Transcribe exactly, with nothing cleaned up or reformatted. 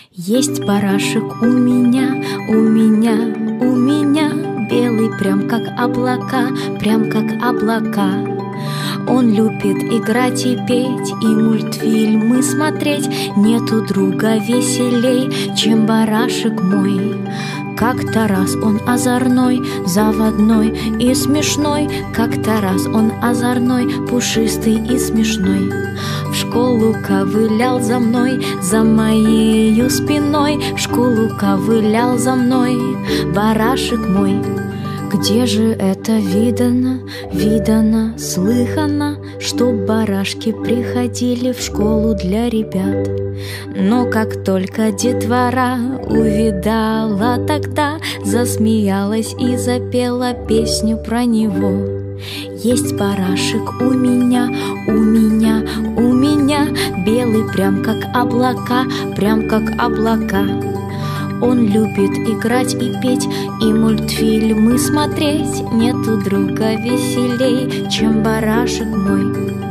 Есть барашек у меня, у меня, у меня, белый прям как облака, прям как облака. Он любит играть и петь, и мультфильмы смотреть. Нету друга веселей, чем барашек мой. Как-то раз он озорной, заводной и смешной. Как-то раз он озорной, пушистый и смешной. В школу ковылял за мной, за моею спиной. В школу ковылял за мной барашек мой. Где же это видано, видано, слыхано, чтоб барашки приходили в школу для ребят? Но как только детвора увидала тогда, засмеялась и запела песню про него. Есть барашек у меня, у меня, у меня, белый прям как облака, прям как облака. Он любит играть и петь, и мультфильмы смотреть. Нету друга веселей, чем барашек мой.